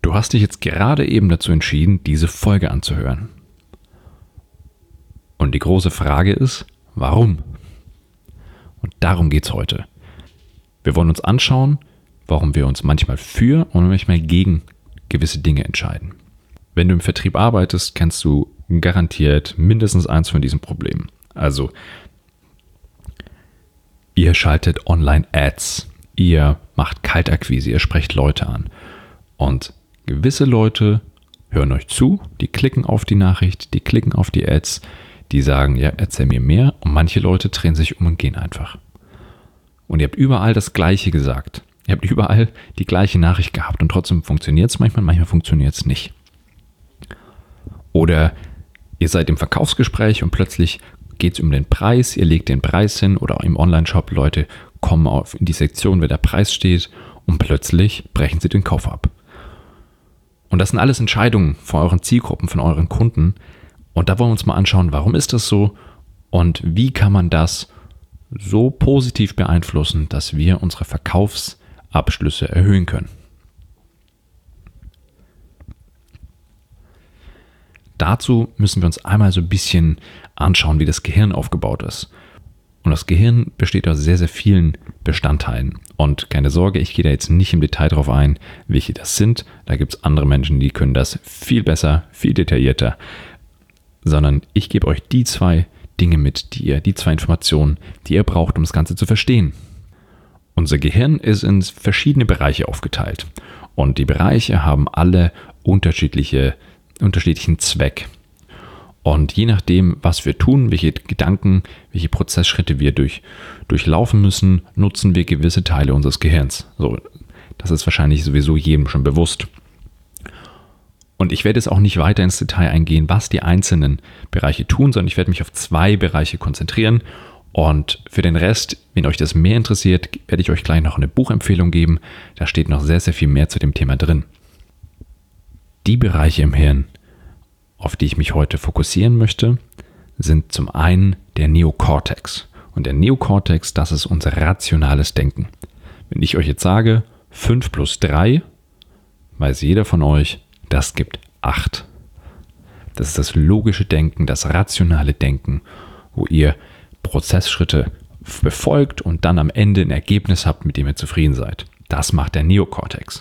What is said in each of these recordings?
Du hast dich jetzt gerade eben dazu entschieden, diese Folge anzuhören. Und die große Frage ist, warum? Und darum geht es heute. Wir wollen uns anschauen, warum wir uns manchmal für und manchmal gegen gewisse Dinge entscheiden. Wenn du im Vertrieb arbeitest, kennst du garantiert mindestens eins von diesen Problemen. Also, ihr schaltet Online-Ads, ihr macht Kaltakquise, ihr sprecht Leute an. Und gewisse Leute hören euch zu, die klicken auf die Nachricht, die klicken auf die Ads, die sagen, ja, erzähl mir mehr. Und manche Leute drehen sich um und gehen einfach. Und ihr habt überall das Gleiche gesagt. Ihr habt überall die gleiche Nachricht gehabt und trotzdem funktioniert es manchmal funktioniert es nicht. Oder ihr seid im Verkaufsgespräch und plötzlich geht es um den Preis, ihr legt den Preis hin oder im Online-Shop, Leute kommen in die Sektion, wo der Preis steht und plötzlich brechen sie den Kauf ab. Und das sind alles Entscheidungen von euren Zielgruppen, von euren Kunden. Und da wollen wir uns mal anschauen, warum ist das so und wie kann man das so positiv beeinflussen, dass wir unsere Verkaufsabschlüsse erhöhen können. Dazu müssen wir uns einmal so ein bisschen anschauen, wie das Gehirn aufgebaut ist. Und das Gehirn besteht aus sehr, sehr vielen Bestandteilen. Und keine Sorge, ich gehe da jetzt nicht im Detail drauf ein, welche das sind. Da gibt es andere Menschen, die können das viel besser, viel detaillierter. Sondern ich gebe euch die zwei Dinge mit, die zwei Informationen, die ihr braucht, um das Ganze zu verstehen. Unser Gehirn ist in verschiedene Bereiche aufgeteilt. Und die Bereiche haben alle unterschiedlichen Zweck. Und je nachdem, was wir tun, welche Gedanken, welche Prozessschritte wir durchlaufen müssen, nutzen wir gewisse Teile unseres Gehirns. So, das ist wahrscheinlich sowieso jedem schon bewusst. Und ich werde jetzt auch nicht weiter ins Detail eingehen, was die einzelnen Bereiche tun, sondern ich werde mich auf 2 Bereiche konzentrieren. Und für den Rest, wenn euch das mehr interessiert, werde ich euch gleich noch eine Buchempfehlung geben. Da steht noch sehr, sehr viel mehr zu dem Thema drin. Die Bereiche im Hirn, auf die ich mich heute fokussieren möchte, sind zum einen der Neokortex. Und der Neokortex, das ist unser rationales Denken. Wenn ich euch jetzt sage, 5 plus 3, weiß jeder von euch, das gibt 8. Das ist das logische Denken, das rationale Denken, wo ihr Prozessschritte befolgt und dann am Ende ein Ergebnis habt, mit dem ihr zufrieden seid. Das macht der Neokortex.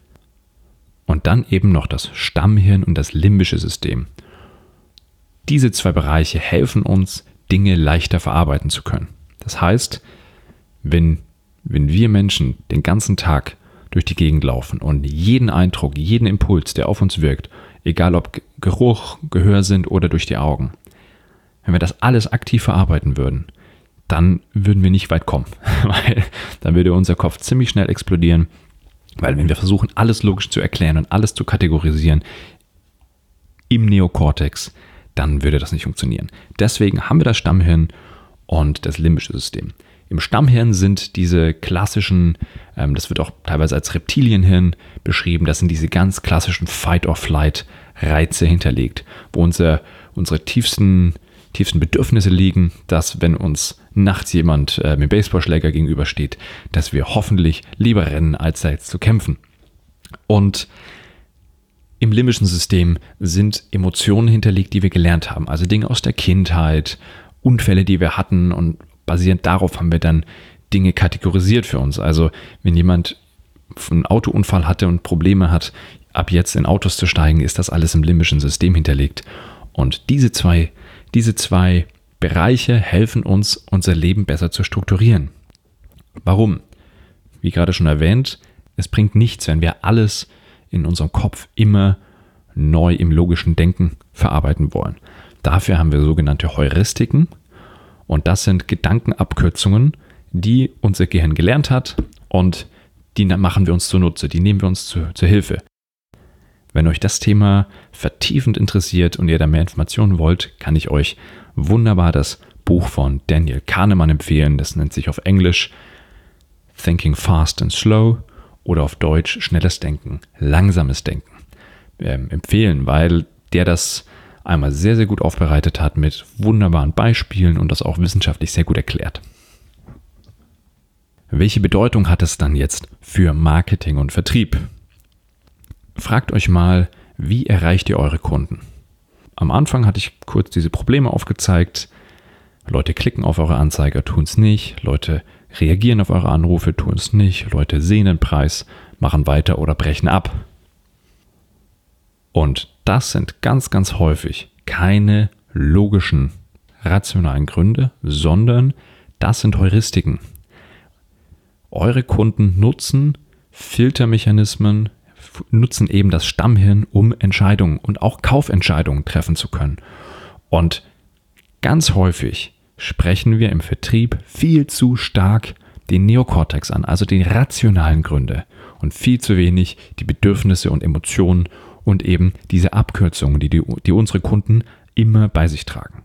Und dann eben noch das Stammhirn und das limbische System. Diese 2 Bereiche helfen uns, Dinge leichter verarbeiten zu können. Das heißt, wenn wir Menschen den ganzen Tag durch die Gegend laufen und jeden Eindruck, jeden Impuls, der auf uns wirkt, egal ob Geruch, Gehör sind oder durch die Augen, wenn wir das alles aktiv verarbeiten würden, dann würden wir nicht weit kommen, weil dann würde unser Kopf ziemlich schnell explodieren, weil wenn wir versuchen, alles logisch zu erklären und alles zu kategorisieren im Neokortex, dann würde das nicht funktionieren. Deswegen haben wir das Stammhirn und das limbische System. Im Stammhirn sind diese klassischen, das wird auch teilweise als Reptilienhirn beschrieben, das sind diese ganz klassischen Fight-or-Flight-Reize hinterlegt, wo unsere tiefsten Bedürfnisse liegen, dass wenn uns nachts jemand mit dem Baseballschläger gegenübersteht, dass wir hoffentlich lieber rennen, als da jetzt zu kämpfen. Und im limbischen System sind Emotionen hinterlegt, die wir gelernt haben, also Dinge aus der Kindheit, Unfälle, die wir hatten, und basierend darauf haben wir dann Dinge kategorisiert für uns. Also wenn jemand einen Autounfall hatte und Probleme hat, ab jetzt in Autos zu steigen, ist das alles im limbischen System hinterlegt. Und diese zwei Bereiche helfen uns, unser Leben besser zu strukturieren. Warum? Wie gerade schon erwähnt, es bringt nichts, wenn wir alles in unserem Kopf immer neu im logischen Denken verarbeiten wollen. Dafür haben wir sogenannte Heuristiken. Und das sind Gedankenabkürzungen, die unser Gehirn gelernt hat, und die machen wir uns zunutze, die nehmen wir uns zur Hilfe. Wenn euch das Thema vertiefend interessiert und ihr da mehr Informationen wollt, kann ich euch wunderbar das Buch von Daniel Kahneman empfehlen. Das nennt sich auf Englisch Thinking Fast and Slow oder auf Deutsch Schnelles Denken, Langsames Denken. Empfehlen, weil der das einmal sehr, sehr gut aufbereitet hat mit wunderbaren Beispielen und das auch wissenschaftlich sehr gut erklärt. Welche Bedeutung hat es dann jetzt für Marketing und Vertrieb? fragt euch mal, wie erreicht ihr eure Kunden? Am Anfang hatte ich kurz diese Probleme aufgezeigt. Leute klicken auf eure Anzeiger, tun es nicht. Leute reagieren auf eure Anrufe, tun es nicht. Leute sehen den Preis, machen weiter oder brechen ab. Und das sind ganz, ganz häufig keine logischen, rationalen Gründe, sondern das sind Heuristiken. Eure Kunden nutzen Filtermechanismen, nutzen eben das Stammhirn, um Entscheidungen und auch Kaufentscheidungen treffen zu können. Und ganz häufig sprechen wir im Vertrieb viel zu stark den Neokortex an, also die rationalen Gründe, und viel zu wenig die Bedürfnisse und Emotionen und eben diese Abkürzungen, die unsere Kunden immer bei sich tragen.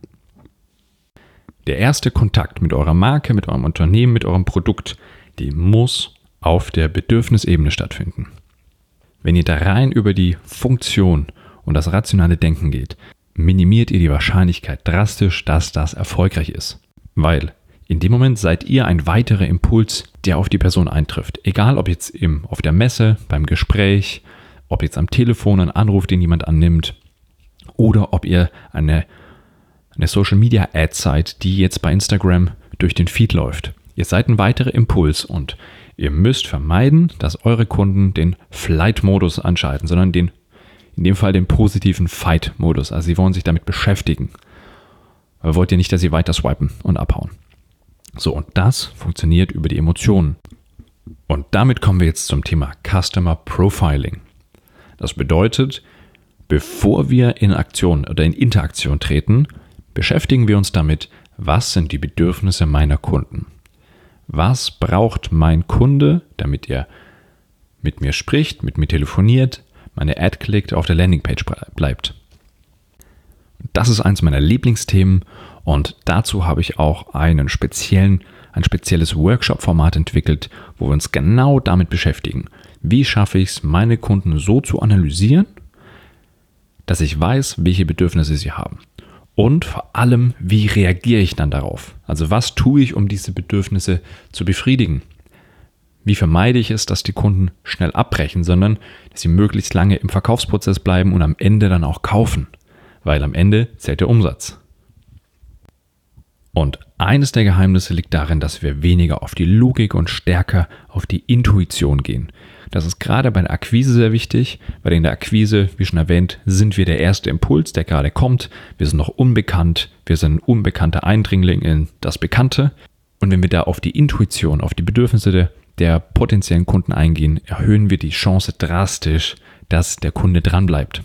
Der erste Kontakt mit eurer Marke, mit eurem Unternehmen, mit eurem Produkt, die muss auf der Bedürfnisebene stattfinden. Wenn ihr da rein über die Funktion und das rationale Denken geht, minimiert ihr die Wahrscheinlichkeit drastisch, dass das erfolgreich ist. Weil in dem Moment seid ihr ein weiterer Impuls, der auf die Person eintrifft. Egal ob jetzt auf der Messe, beim Gespräch, ob jetzt am Telefon ein Anruf, den jemand annimmt, oder ob ihr eine Social Media Ad seid, die jetzt bei Instagram durch den Feed läuft. Ihr seid ein weiterer Impuls und ihr müsst vermeiden, dass eure Kunden den Flight-Modus anschalten, sondern in dem Fall den positiven Fight-Modus. Also sie wollen sich damit beschäftigen. Aber wollt ihr nicht, dass sie weiter swipen und abhauen. So, und das funktioniert über die Emotionen. Und damit kommen wir jetzt zum Thema Customer Profiling. Das bedeutet, bevor wir in Aktion oder in Interaktion treten, beschäftigen wir uns damit, was sind die Bedürfnisse meiner Kunden? Was braucht mein Kunde, damit er mit mir spricht, mit mir telefoniert, meine Ad klickt, auf der Landingpage bleibt? Das ist eins meiner Lieblingsthemen und dazu habe ich auch ein spezielles Workshop-Format entwickelt, wo wir uns genau damit beschäftigen. Wie schaffe ich es, meine Kunden so zu analysieren, dass ich weiß, welche Bedürfnisse sie haben? Und vor allem, wie reagiere ich dann darauf? Also was tue ich, um diese Bedürfnisse zu befriedigen? Wie vermeide ich es, dass die Kunden schnell abbrechen, sondern dass sie möglichst lange im Verkaufsprozess bleiben und am Ende dann auch kaufen? Weil am Ende zählt der Umsatz. Und eines der Geheimnisse liegt darin, dass wir weniger auf die Logik und stärker auf die Intuition gehen. Das ist gerade bei der Akquise sehr wichtig, weil in der Akquise, wie schon erwähnt, sind wir der erste Impuls, der gerade kommt. Wir sind noch unbekannt, wir sind ein unbekannter Eindringling in das Bekannte. Und wenn wir da auf die Intuition, auf die Bedürfnisse der potenziellen Kunden eingehen, erhöhen wir die Chance drastisch, dass der Kunde dranbleibt.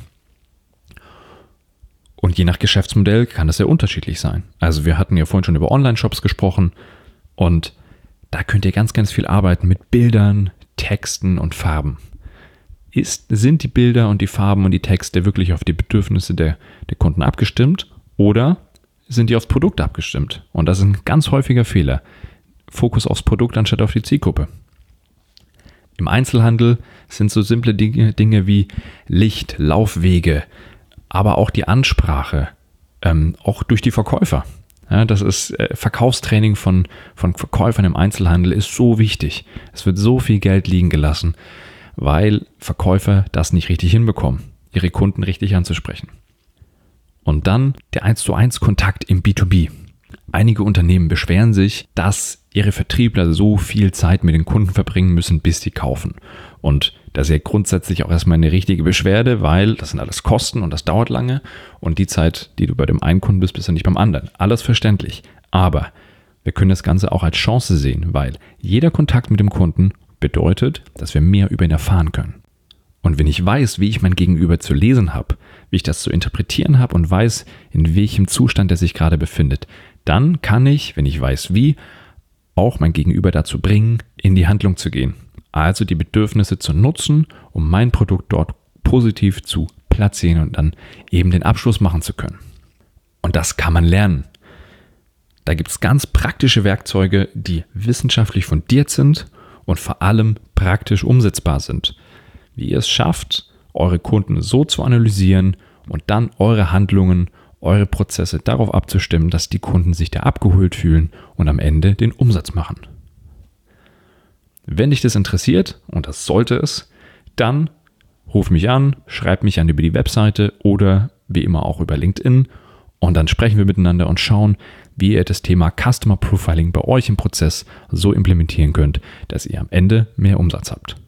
Und je nach Geschäftsmodell kann das sehr unterschiedlich sein. Also wir hatten ja vorhin schon über Online-Shops gesprochen und da könnt ihr ganz, ganz viel arbeiten mit Bildern, Texten und Farben. Sind die Bilder und die Farben und die Texte wirklich auf die Bedürfnisse der Kunden abgestimmt oder sind die aufs Produkt abgestimmt? Und das ist ein ganz häufiger Fehler. Fokus aufs Produkt anstatt auf die Zielgruppe. Im Einzelhandel sind so simple Dinge wie Licht, Laufwege, aber auch die Ansprache, auch durch die Verkäufer. Ja, das ist Verkaufstraining von Verkäufern im Einzelhandel ist so wichtig. Es wird so viel Geld liegen gelassen, weil Verkäufer das nicht richtig hinbekommen, ihre Kunden richtig anzusprechen. Und dann der 1:1 Kontakt im B2B. Einige Unternehmen beschweren sich, dass ihre Vertriebler so viel Zeit mit den Kunden verbringen müssen, bis sie kaufen. Und das ist ja grundsätzlich auch erstmal eine richtige Beschwerde, weil das sind alles Kosten und das dauert lange. Und die Zeit, die du bei dem einen Kunden bist, ja nicht beim anderen. Alles verständlich. Aber wir können das Ganze auch als Chance sehen, weil jeder Kontakt mit dem Kunden bedeutet, dass wir mehr über ihn erfahren können. Und wenn ich weiß, wie ich mein Gegenüber zu lesen habe, wie ich das zu interpretieren habe und weiß, in welchem Zustand er sich gerade befindet, dann kann ich, wenn ich weiß wie, auch mein Gegenüber dazu bringen, in die Handlung zu gehen. Also die Bedürfnisse zu nutzen, um mein Produkt dort positiv zu platzieren und dann eben den Abschluss machen zu können. Und das kann man lernen. Da gibt es ganz praktische Werkzeuge, die wissenschaftlich fundiert sind und vor allem praktisch umsetzbar sind. Wie ihr es schafft, eure Kunden so zu analysieren und dann eure Handlungen, eure Prozesse darauf abzustimmen, dass die Kunden sich da abgeholt fühlen und am Ende den Umsatz machen. Wenn dich das interessiert, und das sollte es, dann ruf mich an, schreib mich an über die Webseite oder wie immer auch über LinkedIn und dann sprechen wir miteinander und schauen, wie ihr das Thema Customer Profiling bei euch im Prozess so implementieren könnt, dass ihr am Ende mehr Umsatz habt.